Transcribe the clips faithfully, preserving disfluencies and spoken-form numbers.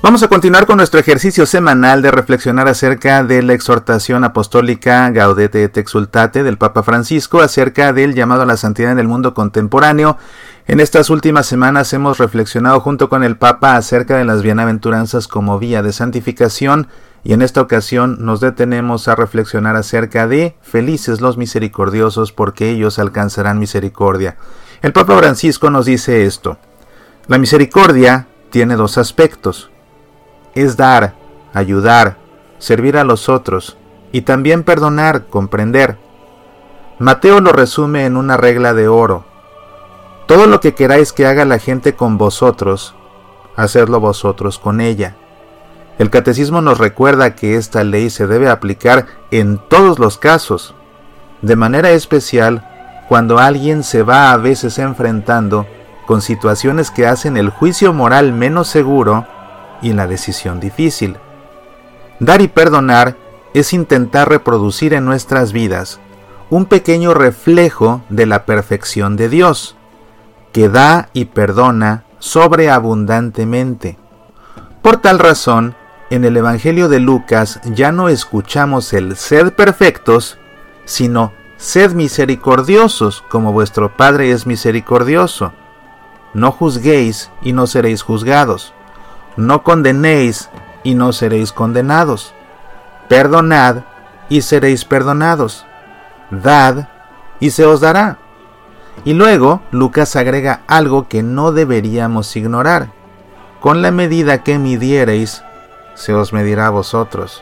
Vamos a continuar con nuestro ejercicio semanal de reflexionar acerca de la exhortación apostólica Gaudete et Exsultate del Papa Francisco acerca del llamado a la santidad en el mundo contemporáneo. En estas últimas semanas hemos reflexionado junto con el Papa acerca de las bienaventuranzas como vía de santificación y en esta ocasión nos detenemos a reflexionar acerca de felices los misericordiosos porque ellos alcanzarán misericordia. El Papa Francisco nos dice esto: la misericordia tiene dos aspectos. Es dar, ayudar, servir a los otros y también perdonar, comprender. Mateo lo resume en una regla de oro: todo lo que queráis que haga la gente con vosotros, hacedlo vosotros con ella. El catecismo nos recuerda que esta ley se debe aplicar en todos los casos, de manera especial cuando alguien se va a veces enfrentando con situaciones que hacen el juicio moral menos seguro y la decisión difícil. Dar y perdonar es intentar reproducir en nuestras vidas un pequeño reflejo de la perfección de Dios, que da y perdona sobreabundantemente. Por tal razón, en el Evangelio de Lucas ya no escuchamos el sed perfectos, sino sed misericordiosos, como vuestro Padre es misericordioso. No juzguéis y no seréis juzgados. No condenéis y no seréis condenados. Perdonad y seréis perdonados. Dad y se os dará. Y luego Lucas agrega algo que no deberíamos ignorar: con la medida que midiereis, se os medirá a vosotros.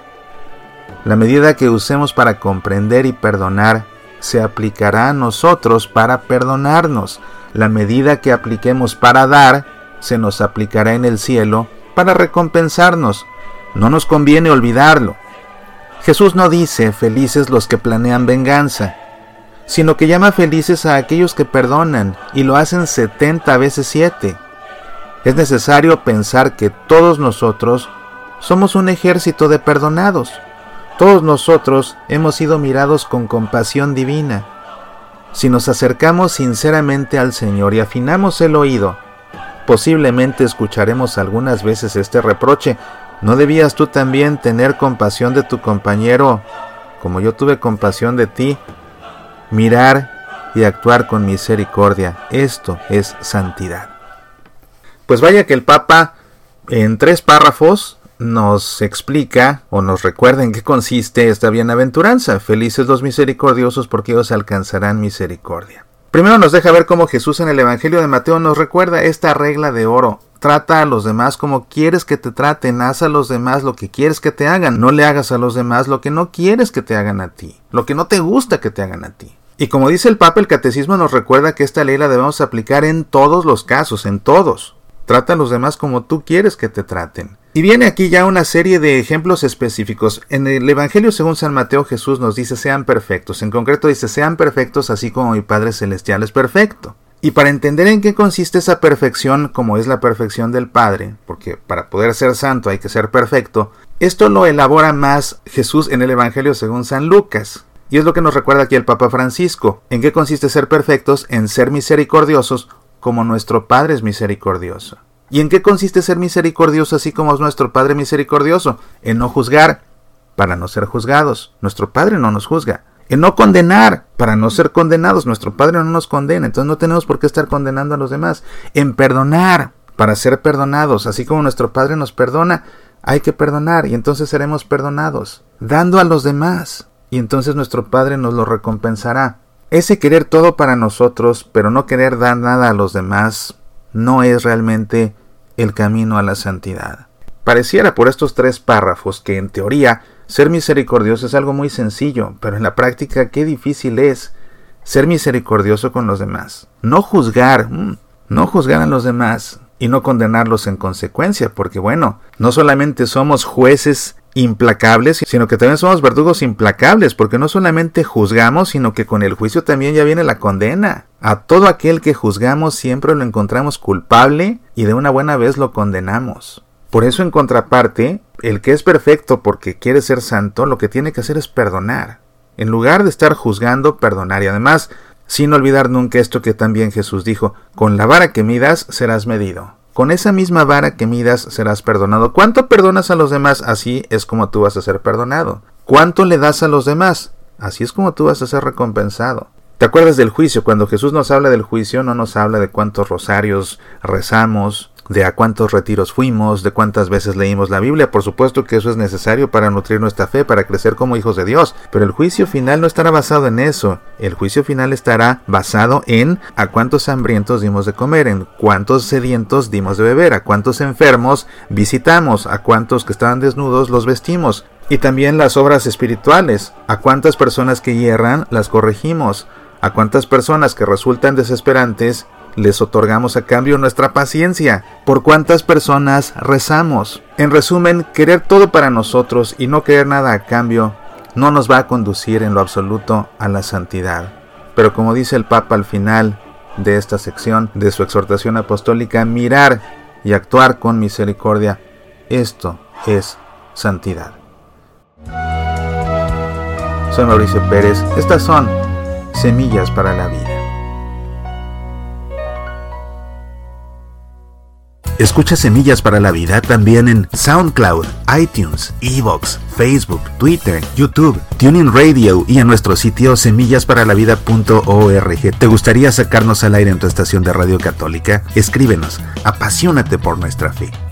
La medida que usemos para comprender y perdonar se aplicará a nosotros para perdonarnos. La medida que apliquemos para dar se nos aplicará en el cielo para recompensarnos. No nos conviene olvidarlo. Jesús no dice felices los que planean venganza, sino que llama felices a aquellos que perdonan y lo hacen setenta veces siete. Es necesario pensar que todos nosotros somos un ejército de perdonados. Todos nosotros hemos sido mirados con compasión divina. Si nos acercamos sinceramente al Señor y afinamos el oído, posiblemente escucharemos algunas veces este reproche: ¿no debías tú también tener compasión de tu compañero como yo tuve compasión de ti? Mirar y actuar con misericordia, esto es santidad. Pues vaya que el Papa en tres párrafos nos explica o nos recuerda en qué consiste esta bienaventuranza: felices los misericordiosos porque ellos alcanzarán misericordia. Primero nos deja ver cómo Jesús en el Evangelio de Mateo nos recuerda esta regla de oro: trata a los demás como quieres que te traten, haz a los demás lo que quieres que te hagan, no le hagas a los demás lo que no quieres que te hagan a ti, lo que no te gusta que te hagan a ti. Y como dice el Papa, el Catecismo nos recuerda que esta ley la debemos aplicar en todos los casos, en todos. Trata a los demás como tú quieres que te traten. Y viene aquí ya una serie de ejemplos específicos. En el Evangelio según San Mateo, Jesús nos dice sean perfectos. En concreto dice sean perfectos así como mi Padre Celestial es perfecto. Y para entender en qué consiste esa perfección, como es la perfección del Padre, porque para poder ser santo hay que ser perfecto, esto lo elabora más Jesús en el Evangelio según San Lucas. Y es lo que nos recuerda aquí el Papa Francisco. ¿En qué consiste ser perfectos? En ser misericordiosos como nuestro Padre es misericordioso. ¿Y en qué consiste ser misericordioso así como es nuestro Padre misericordioso? En no juzgar, para no ser juzgados. Nuestro Padre no nos juzga. En no condenar, para no ser condenados. Nuestro Padre no nos condena, entonces no tenemos por qué estar condenando a los demás. En perdonar, para ser perdonados. Así como nuestro Padre nos perdona, hay que perdonar y entonces seremos perdonados. Dando a los demás, y entonces nuestro Padre nos lo recompensará. Ese querer todo para nosotros, pero no querer dar nada a los demás, no es realmente el camino a la santidad. Pareciera por estos tres párrafos que en teoría ser misericordioso es algo muy sencillo, pero en la práctica qué difícil es ser misericordioso con los demás. No juzgar, no juzgar a los demás y no condenarlos en consecuencia, porque bueno, no solamente somos jueces implacables, sino que también somos verdugos implacables, porque no solamente juzgamos, sino que con el juicio también ya viene la condena. A todo aquel que juzgamos siempre lo encontramos culpable y de una buena vez lo condenamos. Por eso, en contraparte, el que es perfecto porque quiere ser santo, lo que tiene que hacer es perdonar. En lugar de estar juzgando, perdonar. Y además, sin olvidar nunca esto que también Jesús dijo: con la vara que midas serás medido. con esa misma vara que midas serás perdonado. ¿Cuánto perdonas a los demás? Así es como tú vas a ser perdonado. ¿Cuánto le das a los demás? Así es como tú vas a ser recompensado. ¿Te acuerdas del juicio? Cuando Jesús nos habla del juicio, no nos habla de cuántos rosarios rezamos, de a cuántos retiros fuimos, de cuántas veces leímos la Biblia. Por supuesto que eso es necesario para nutrir nuestra fe, para crecer como hijos de Dios. Pero el juicio final no estará basado en eso. El juicio final estará basado en a cuántos hambrientos dimos de comer, en cuántos sedientos dimos de beber, a cuántos enfermos visitamos, a cuántos que estaban desnudos los vestimos. Y también las obras espirituales. A cuántas personas que hierran las corregimos. A cuántas personas que resultan desesperantes les otorgamos a cambio nuestra paciencia. Por cuántas personas rezamos. En resumen, querer todo para nosotros y no querer nada a cambio no nos va a conducir en lo absoluto a la santidad. Pero como dice el Papa al final de esta sección de su exhortación apostólica, mirar y actuar con misericordia, esto es santidad. Soy Mauricio Pérez. Estas son Semillas para la Vida. Escucha Semillas para la Vida también en SoundCloud, iTunes, iVoox, Facebook, Twitter, YouTube, TuneIn Radio y en nuestro sitio semillas para la vida punto org. ¿Te gustaría sacarnos al aire en tu estación de radio católica? Escríbenos. Apasionate por nuestra fe.